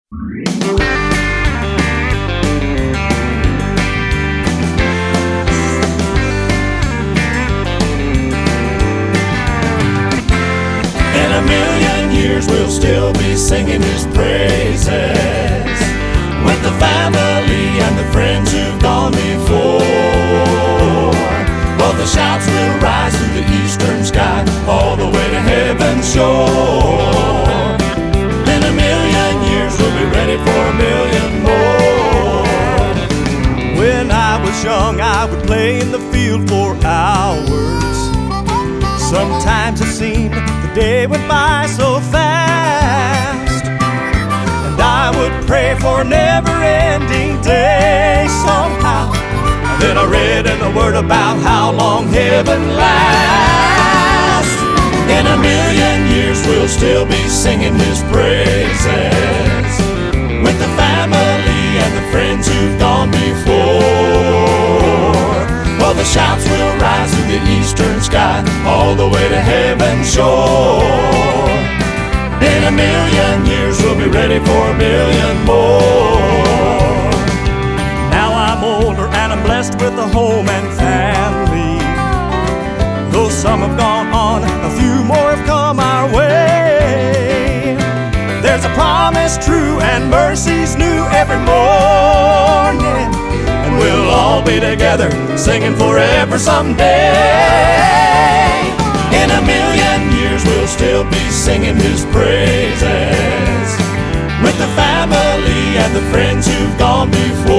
In a million years we'll still be singing his praises, with the family and the friends who've gone before. Well, the shouts will rise through the eastern sky, all the way to heaven's shore. In a million years we'll be ready for a million more. When I was young I would play in the field for hours. Sometimes it seemed the day went by so fast, and I would pray for a never-ending day somehow. And then I read in the Word about how long heaven lasts. In a million years we'll still be singing his praises, with the family and the friends who've gone before. Well, the shouts will rise through the eastern sky, all the way to heaven's shore. In a million years we'll be ready for a million more. Now I'm older and I'm blessed with a home and family. Though some have gone on, a few more have come our way. There's a promise true and mercies new every morning, and we'll all be together singing forever someday. In a million years we'll still be singing his praises, with the family and the friends who've gone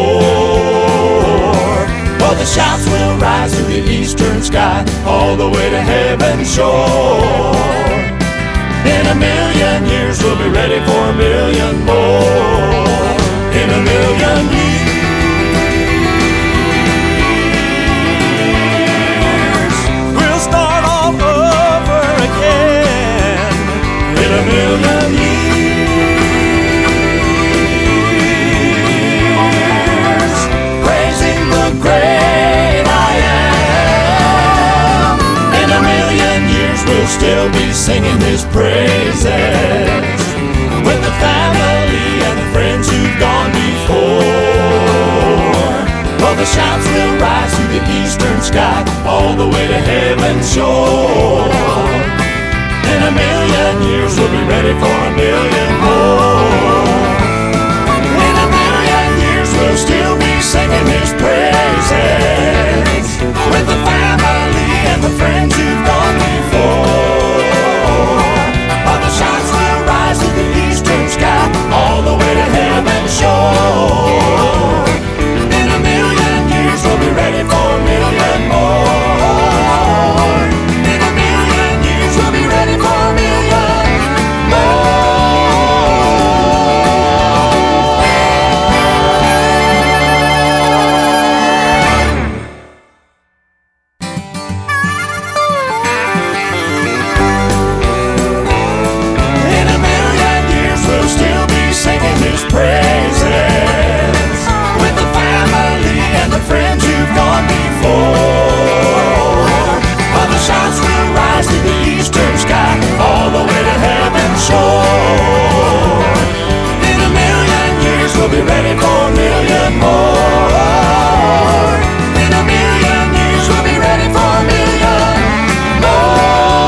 before. Well, the shouts will rise through the eastern sky, all the way to heaven's shore. In a million years we'll be ready for a million more. In a million years we'll start all over again. In a million years, praising the great I am. In a million years we'll still be singing his praises, with the family and the friends who've gone before. Well, the shouts will rise through the eastern sky, all the way to heaven's shore. In a million years we'll be ready for a million more. In a million years we'll still be singing his praises, with the family and the friends who've gone before. While the shouts will rise through the eastern sky, all the way to heaven's shore. In a million years we'll be ready for a million more. In a million years we'll be ready for a million more. In a million years we'll still be singing his praises, with the family and the friends who've gone before. While the shouts will rise through the eastern sky, all the way to heaven's shore. In a million years we'll be ready for a million more. In a million years we'll be ready for a million more.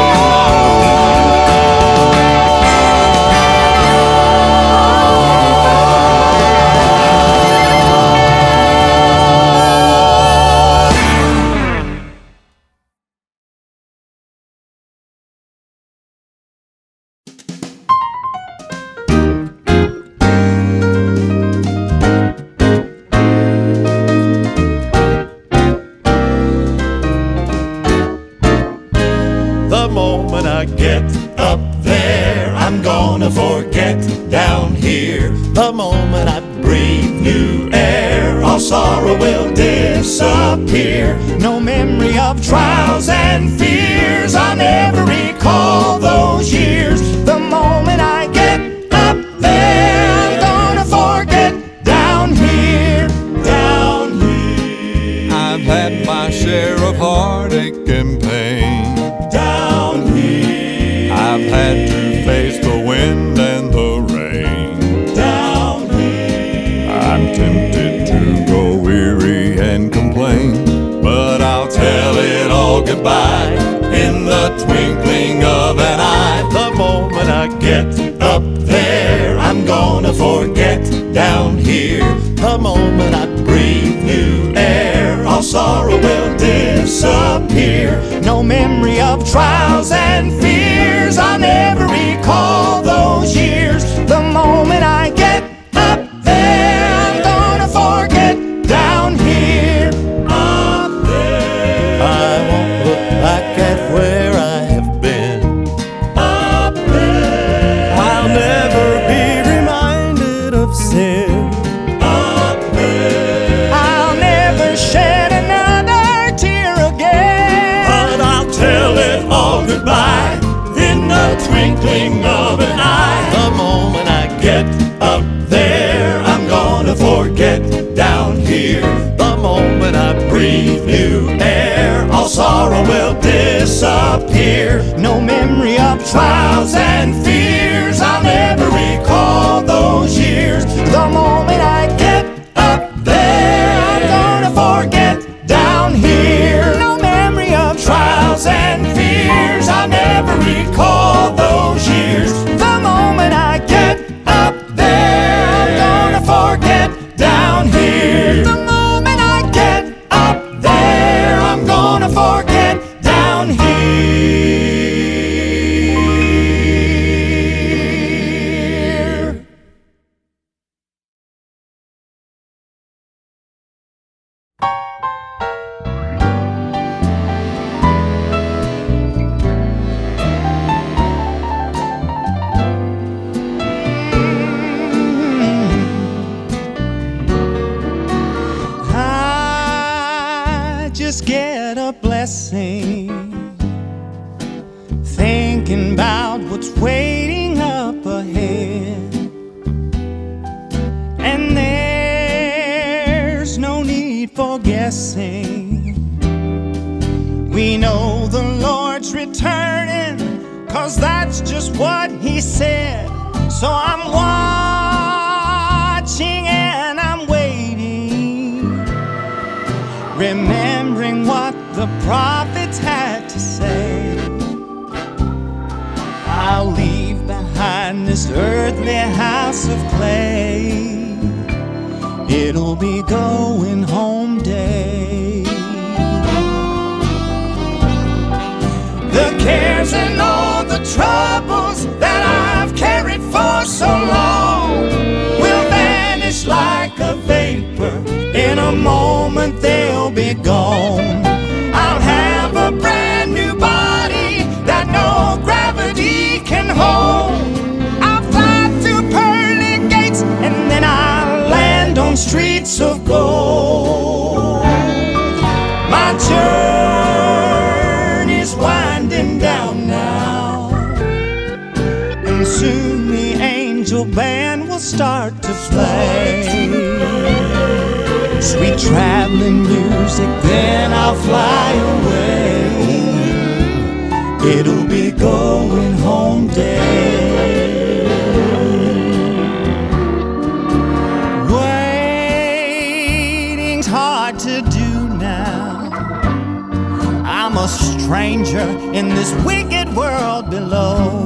The moment I get up there, I'm gonna forget down here. The moment I breathe new air, all sorrow will disappear. No memory of trials and fears, I'll never recall those years. The moment I get up there, I'm gonna forget down here, down here. I've had my share of heartache and pain. Down here, I've had to face the wind and the rain. down No memory of trials and fears. I'll never recall those years. The moment I get up there, I'm gonna forget down here. Up there, I won't look back at where I have been. up there, I'll never be reminded of sin. up there. I'll never shed another tear again. But I'll tell it all goodbye In the twinkling of an eye. the moment I get Up there, I'm gonna forget down here. the moment I breathe Breathe new air, all sorrow will disappear. No memory of trials and fears. I'll never recall those years. The moment I get up there, I'm gonna forget down here. No memory of trials and fears. I'll never recall those years. The moment I get up there, I'm gonna forget down here. The moment I get up there, I'm gonna forget down here. I just get a blessing thinking about what's waiting up ahead. And there's no need for guessing. We know the Lord's returning, 'cause that's just what He said. So I'm watching and I'm waiting, remembering what the prophets had to say. I'll leave behind this earthly house of clay. It'll be going home day. The cares and all the troubles that I've carried for so long will vanish like a vapor. In a moment they'll be gone. I'll have a brand new body that no gravity can hold. I'll fly through pearly gates and then I'll land on streets of gold. My journey's winding down now, and soon the angel band will start to play. Sweet traveling music, then I'll fly away. It'll be going home day. Waiting's hard to do now. I'm a stranger in this wicked world below,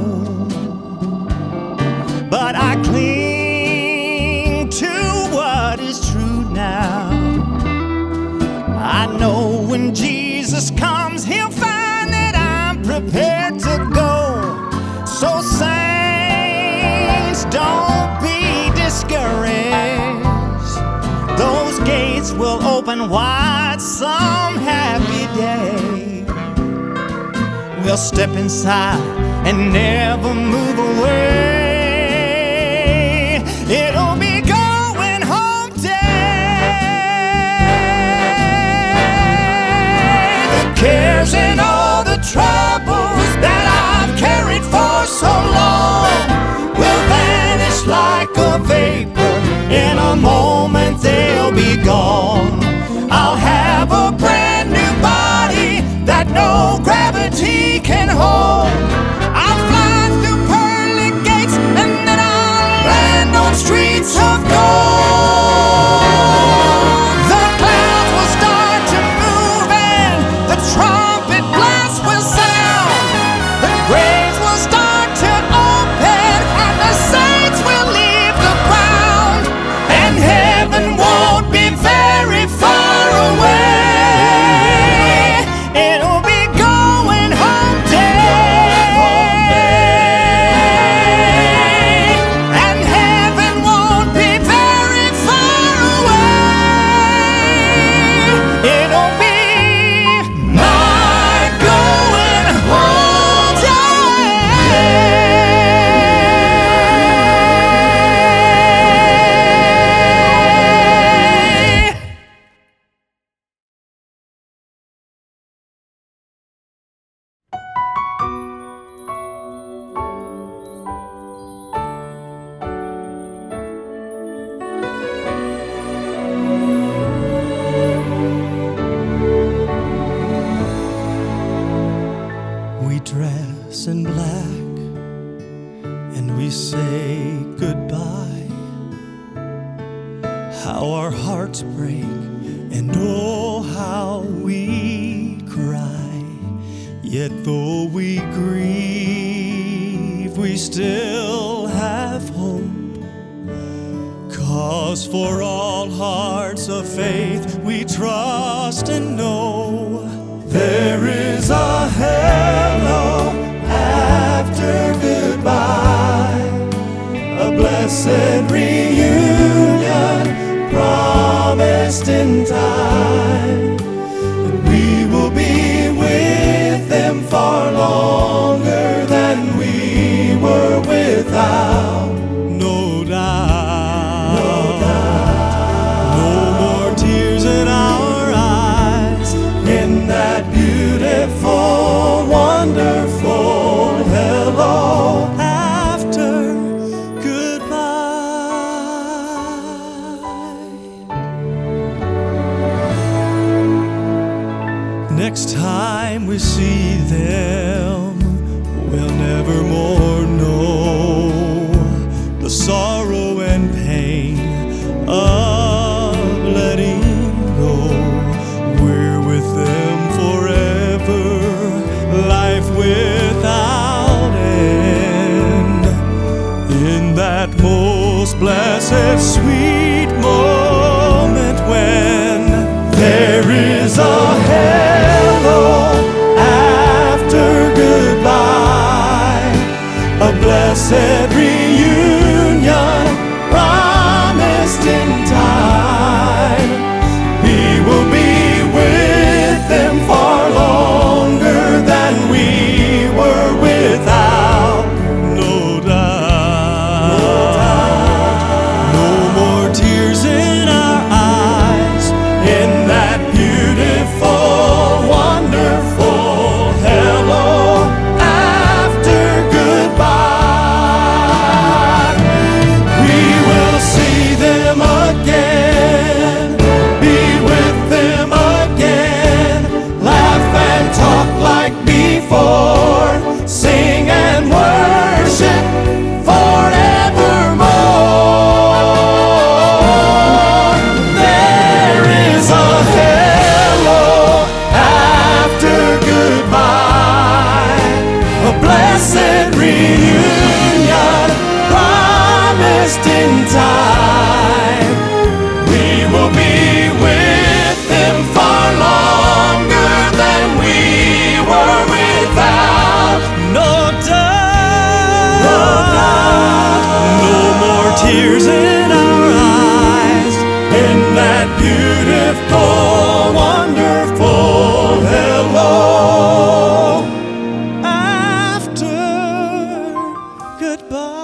but I cling to what is true now. I know when Jesus comes, He'll find that I'm prepared to go. So saints, don't be discouraged. Those gates will open wide some happy day. We'll step inside and never move away. It'll be going home day. The cares and all the troubles that I've carried for so long will vanish like a vapor. In a moment they'll be gone. I'll have a brand new body that no gravity can hold. I'll fly through pearly gates and then I'll land on streets of gold. The clouds will start to move and the trumpet blast will sound. The graves will start to open and the saints will leave the ground. how our hearts break, and oh, how we cry. Yet though we grieve, we still have hope. 'Cause for all hearts of faith we trust and know there is a hello after goodbye, a blessed reunion promised in time, and we will be with them far longer than we were without. No doubt, no doubt, no more tears in our eyes, in that beautiful, wonderful hello after goodbye. Next time we see them, we'll never more know the sorrow and pain of letting go. We're with them forever, life without end. In that most blessed, sweet moment when there is a hello after goodbye, a blessed reunion promised in time. We will be with them far longer than we were without. No doubt, no doubt, no more tears in our eyes, in that beautiful, wonderful hello after goodbye. We will see them again, be with them again, laugh and talk like before, sing and worship forevermore. There is a hello after goodbye, a blessed reunion promised in time. We will be with them far longer than we were without. No doubt, no doubt, no more tears in our eyes, in that beautiful, wonderful hello after goodbye.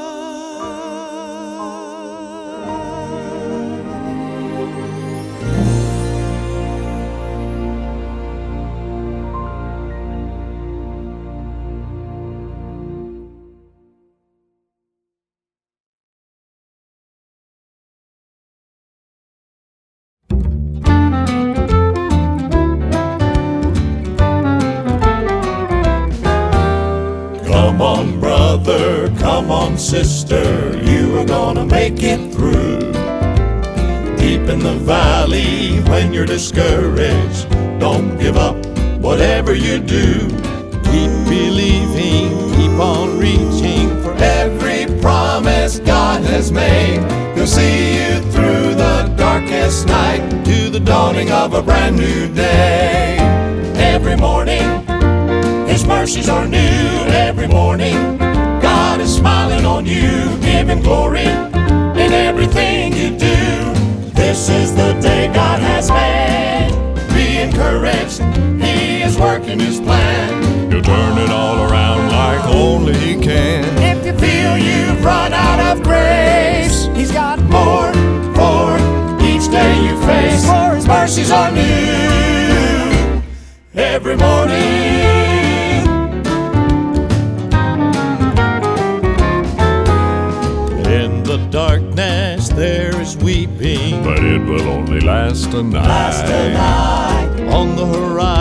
Come on, brother, come on, sister, you are gonna make it through. Deep in the valley, when you're discouraged, don't give up, whatever you do. Keep believing, keep on reaching for every promise God has made. He'll see you through the darkest night to the dawning of a brand new day. Every morning, His mercies are new. Every morning, God is smiling on you. Give Him glory in everything you do. This is the day God has made. Be encouraged, He is working His plan. He'll turn it all around like only He can. If you feel you've run out of grace, He's got more for each day you face. For His mercies are new every morning. In the darkness there is weeping, But it will only last a night. On the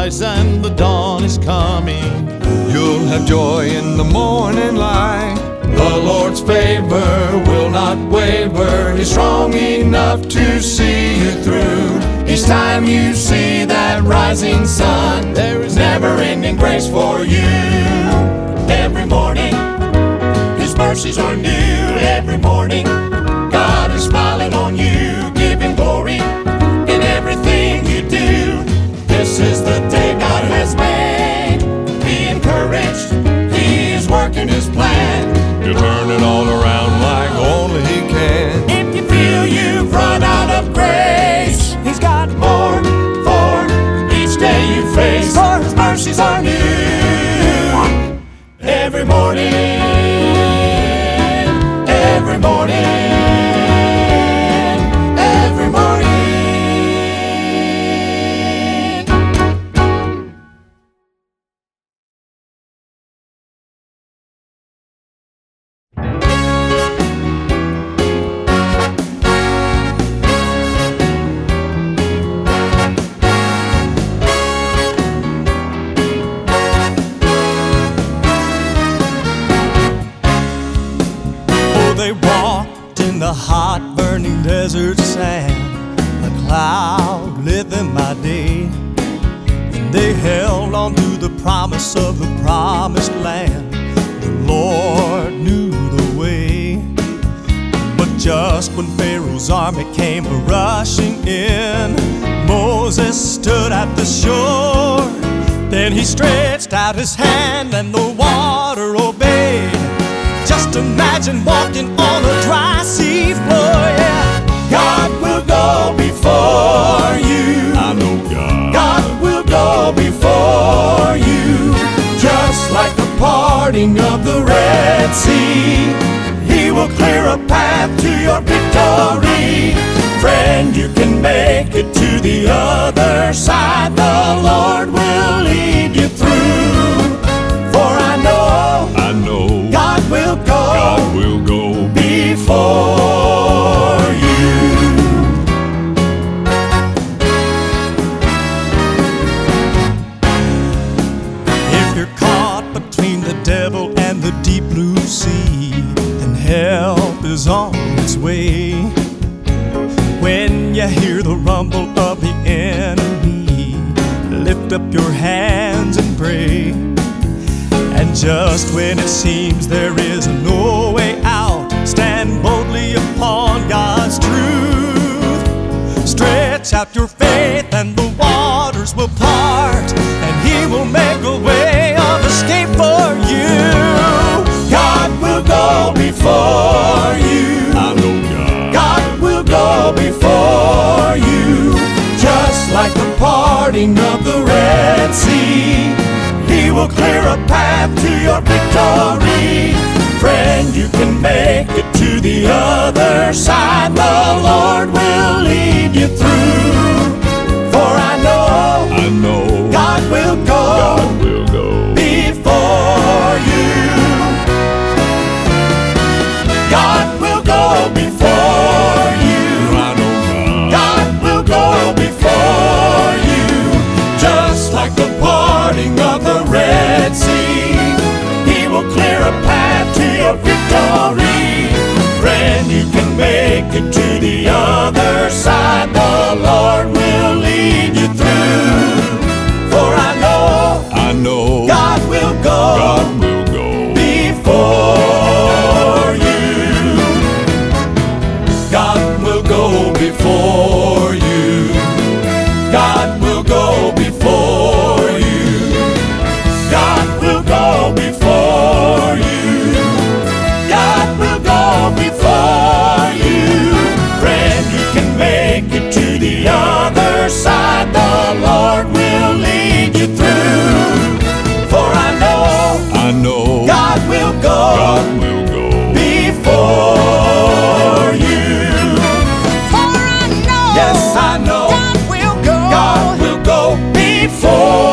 horizon the dawn is coming. You'll have joy in the morning light. The Lord's favor will not waver. He's strong enough to see you through. Each time you see that rising sun, there is never-ending grace for you. Every morning, His mercies are new. Every morning, God is smiling on you. Give Him glory in everything you do. This is the day God has made. Be encouraged, He is working His plan. He'll turn it all around like only He can. If you feel you've run out of grace, He's got more for each day you face. For His mercies are new every morning, every morning, every morning. They walked in the hot, burning desert sand. A cloud lit them by day, and they held on to the promise of the promised land. The Lord knew the way. But just when Pharaoh's army came rushing in, Moses stood at the shore. Then he stretched out his hand and the water obeyed. Just imagine walking on a dry sea floor, yeah. God will go before you. I know God. God will go before you. Just like the parting of the Red Sea, He will clear a path to your victory. Friend, you can make it to the other side. The Lord will lead you through. For I know God will go before you. If you're caught between the devil and the deep blue sea, then help is on its way. When you hear the rumble of the enemy, lift up your hands and pray. And just when it seems there is no way out, stand boldly upon God's truth. Stretch out your faith and the waters will part, and He will make a way of escape for you. God will go before you. I know God. God will go before you. Just like the parting of the Red Sea, He will clear a path to your victory. Friend, you can make it to the other side. The Lord will lead you through. For I know God will go before you. God will go before you. I know God will go before you. Just like the parting of the Red Sea, He will clear a path to your victory. Friend, you can make it to the other side. The Lord will lead you through. For I know God will go before you. God will go before you. God will go before you. God will go before you. God will go before you. Friend, you can make it to the other side. The Lord will lead you through. For I know God will go before you. For I know, Yes, I know God will go before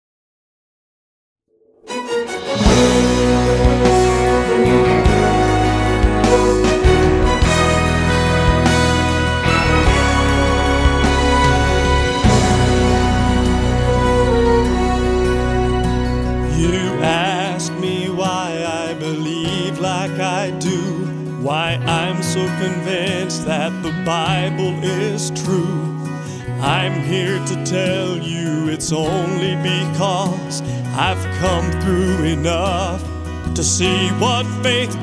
you. believes that the Bible is true. I'm here to tell you it's only because I've come through enough to see what faith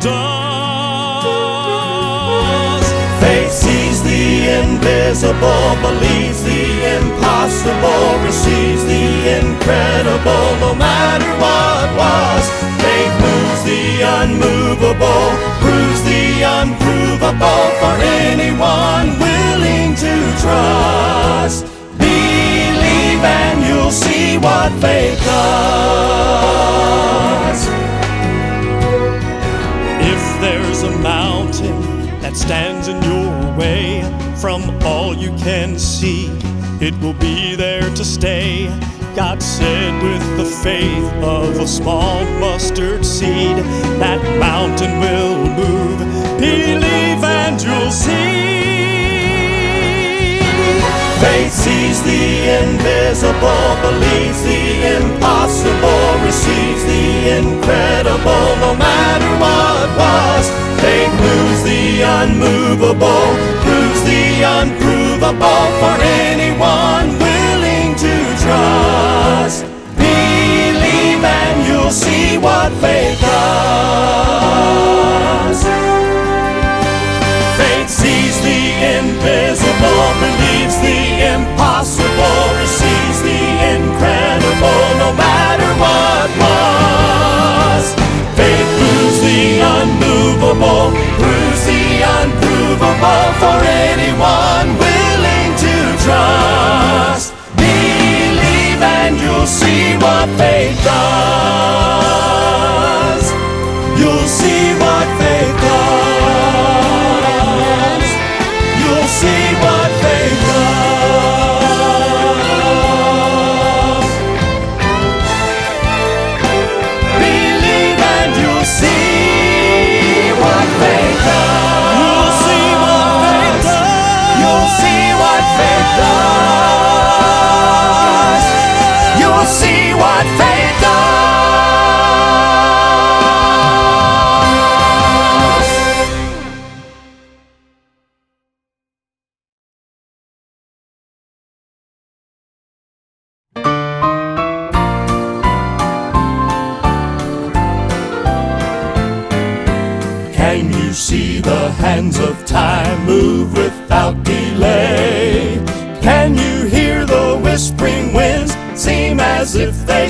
does. Faith sees the invisible, believes the impossible, receives the incredible, no matter what was. Faith moves the unmovable, proves the unprovable for anyone willing to trust. Believe and you'll see what faith does. If there's a mountain that stands in your way, from all you can see, it will be there to stay. God said with the faith of a small mustard seed, that mountain will move. Believe and you'll see. Faith sees the invisible, believes the impossible, receives the incredible, no matter what was. Faith moves the unmovable, proves the unprovable for anyone willing to trust. Believe and you'll see what faith does. Faith sees the invisible, believes the impossible, receives the incredible, no matter what was. Faith moves the unmovable, proves the unprovable for anyone willing to trust. Believe and you'll see what faith does. You'll see what faith does. You'll see what faith does. Believe and you'll see what faith does. You'll see what faith does. You'll see what faith does. You'll see what faith does. Can you see the hands of time move without delay? Can you hear the whispering winds seem as if they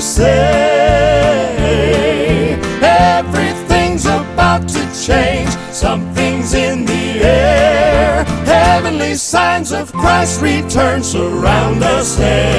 say everything's about to change, something's in the air. Heavenly signs of Christ's return surround us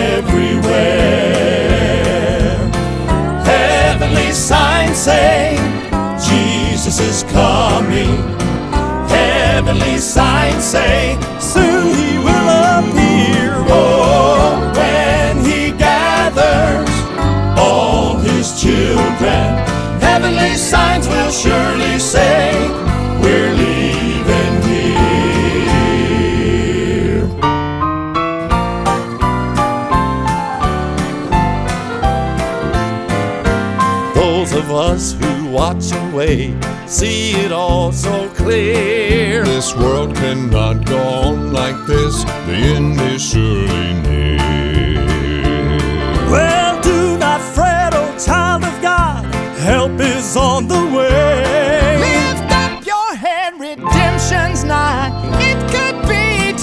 everywhere. Heavenly signs say Jesus is coming. Heavenly signs say soon he will appear. Oh, when he gathers all his children, heavenly signs will surely say we're leaving here. Those of us who watch and wait see it all so clear. This world cannot go on like this. The end is surely near. Well, do not fret, O child of God, help is on the way. Lift up your head, redemption's nigh. It could be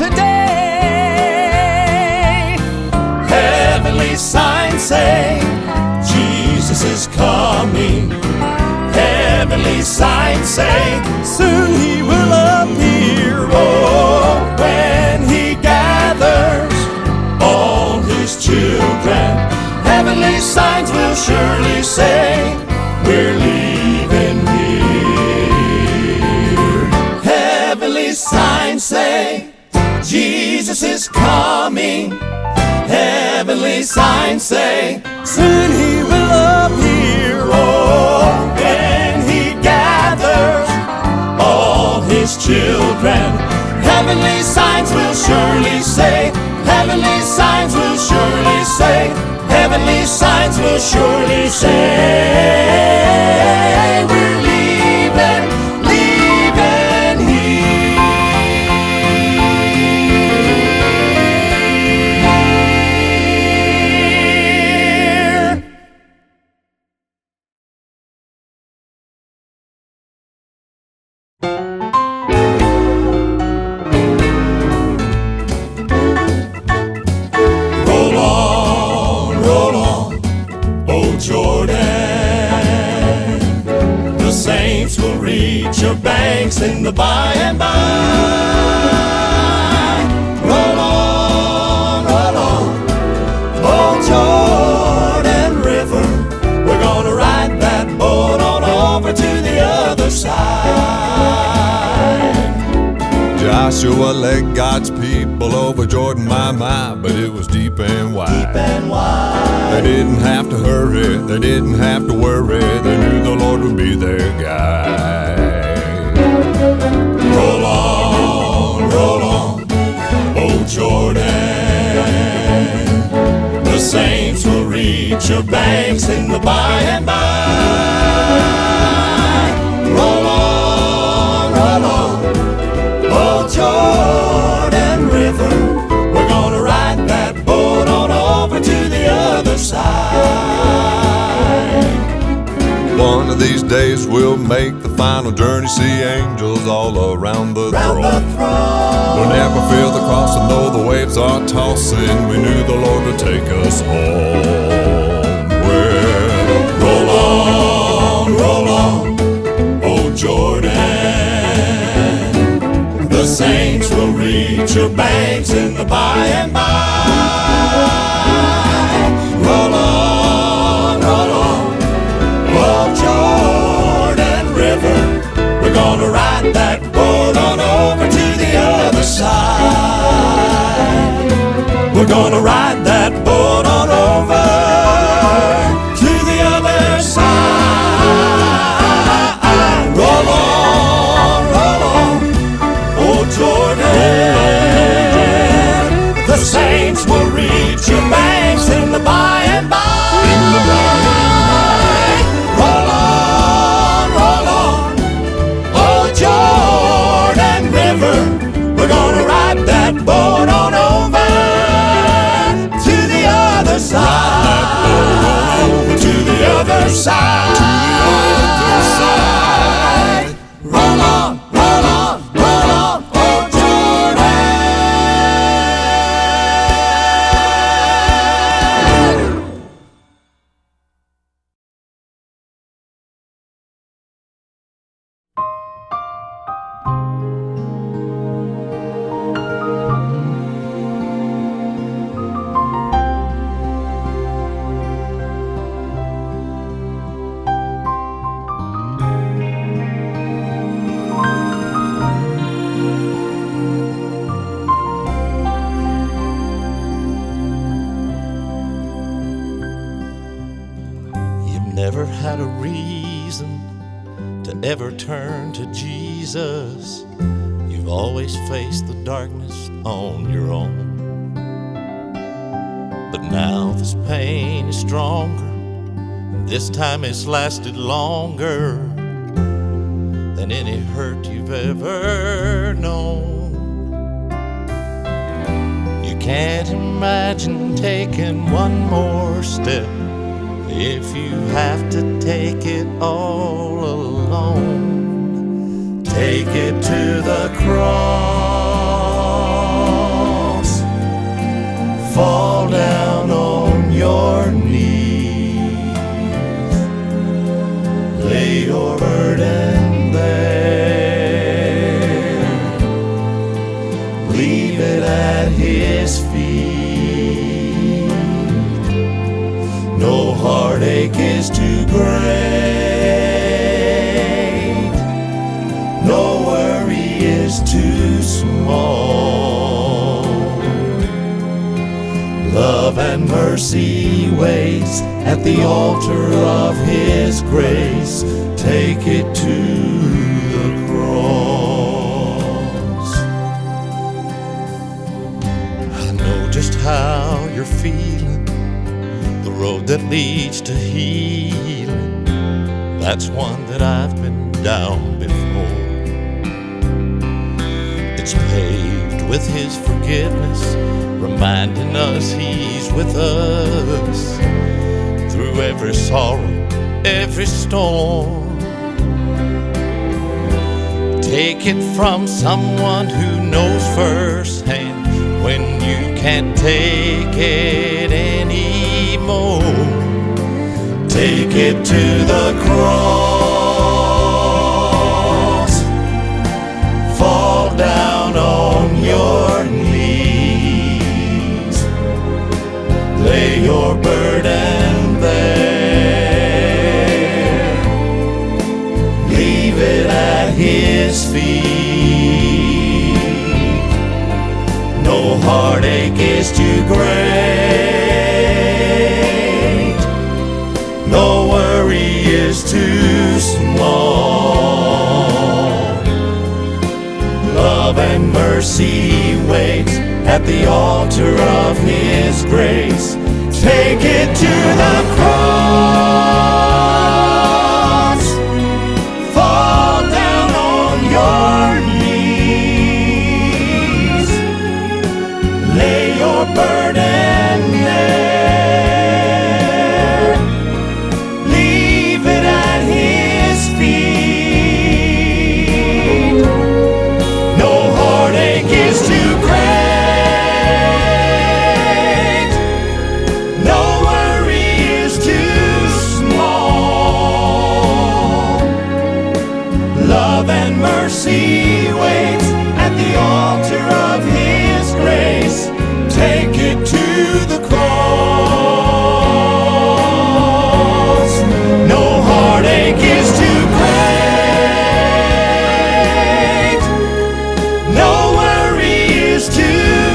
today. Heavenly signs say Jesus is coming. Heavenly signs say soon he will appear. Oh, when he gathers all his children, heavenly signs will surely say we're leaving here. Heavenly signs say Jesus is coming. Heavenly signs say soon he will appear. Oh, when he gathers all his children, heavenly signs will surely say, heavenly signs will surely say, heavenly signs will surely say we're leaving here. your banks in the by and by. Roll on, old Jordan River. We're gonna ride that boat on over to the other side. Joshua led God's people over Jordan, my, but it was deep and wide. Deep and wide. They didn't have to hurry, they didn't have to worry. They knew the Lord would be their guide. Roll on, old Jordan. The saints will reach your banks in the by and by. Roll on, old Jordan River. We're gonna ride that boat on over to the other side. One of these days we'll make the final journey, see angels all around the throne. We'll never feel the cross and though the waves are tossing, we knew the Lord would take us home. Well, roll on, old Jordan. The saints will reach your banks in the by and by. Roll on, old Jordan River. We're gonna ride that boat on over to the other side. We're gonna ride that boat on over to the other side. Roll on, old Jordan. The saints will reach your banks in the by and by. Roll on, old Jordan River. We're gonna ride that boat on over to the other side. To the other side. Roll on, old Jordan. Never had a reason to ever turn to Jesus. You've always faced the darkness on your own. But now this pain is stronger, and this time it's lasted longer than any hurt you've ever known. You can't imagine taking one more step if you have to take it all alone. Take it to the cross. Fall down on your knees. Lay your burden there. Leave it at His feet. No heartache is too great. No worry is too small. Love and mercy waits at the altar of His grace. Take it to the cross. I know just how you're feeling. The road that leads to healing, that's one that I've been down before. It's paved with His forgiveness, reminding us He's with us through every sorrow, every storm. Take it from someone who knows firsthand when you can't take it anymore. Take it to the cross. heartache is too great, no worry is too small. Love and mercy waits at the altar of His grace. Take it to the cross, fall down on your knees, lay your burden there, leave it at His feet. No heartache is too great, no worry is too small. Love and mercy waits at the altar of His grace. Take it to the cross. No heartache is too great, no worry is too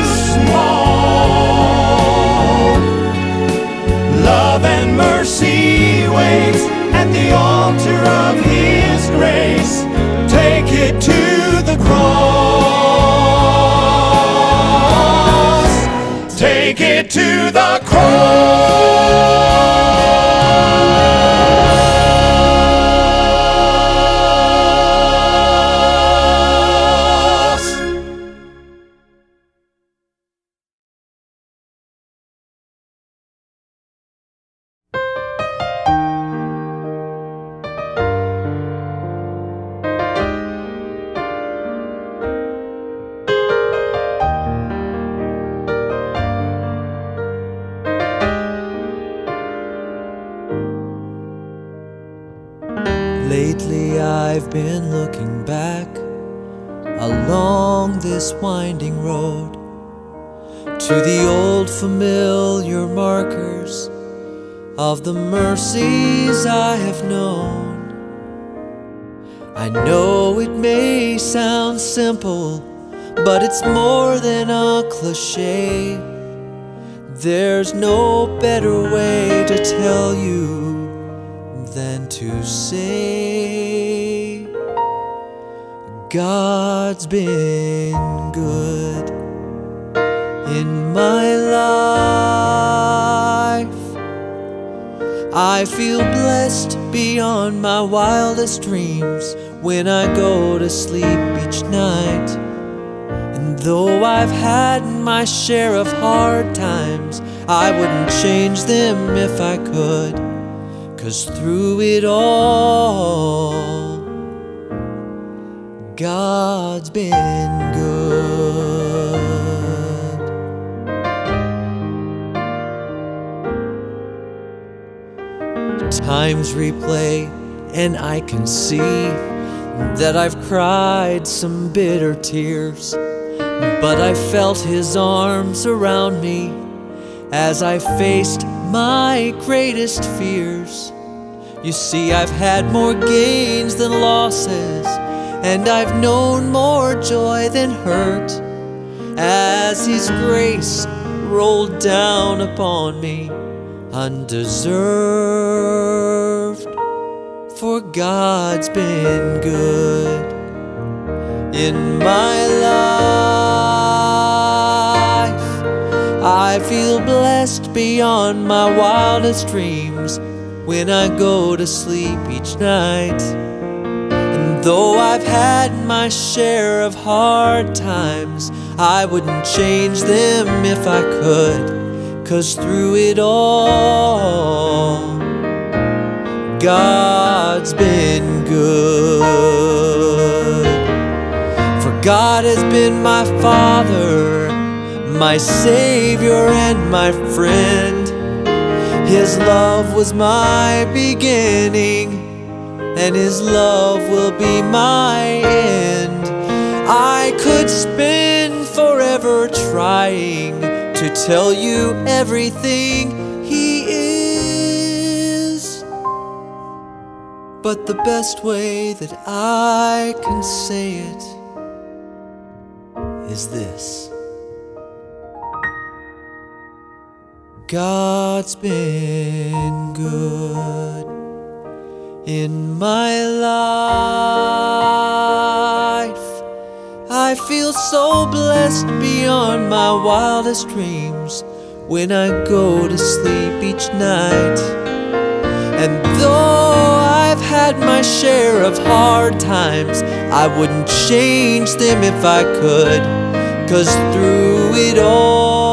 small. Love and mercy waits at the altar of His grace. Take it to the cross. Take it to the cross. Lately I've been looking back along this winding road to the old familiar markers of the mercies I have known. I know it may sound simple, but it's more than a cliche. There's no better way to tell you than to say God's been good in my life. I feel blessed beyond my wildest dreams when I go to sleep each night. And though I've had my share of hard times, I wouldn't change them if I could. 'Cause through it all, God's been good. Times replay and I can see that I've cried some bitter tears, but I felt His arms around me as I faced my greatest fears. You see, I've had more gains than losses, and I've known more joy than hurt, as His grace rolled down upon me undeserved. For God's been good in my life. I feel blessed beyond my wildest dreams when I go to sleep each night. And though I've had my share of hard times, I wouldn't change them if I could. 'Cause through it all, God's been good. For God has been my Father, my Savior and my friend. His love was my beginning, and His love will be my end. I could spend forever trying to tell you everything He is, but the best way that I can say it is this: God's been good in my life. I feel so blessed beyond my wildest dreams when I go to sleep each night. And though I've had my share of hard times, I wouldn't change them if I could, 'cause through it all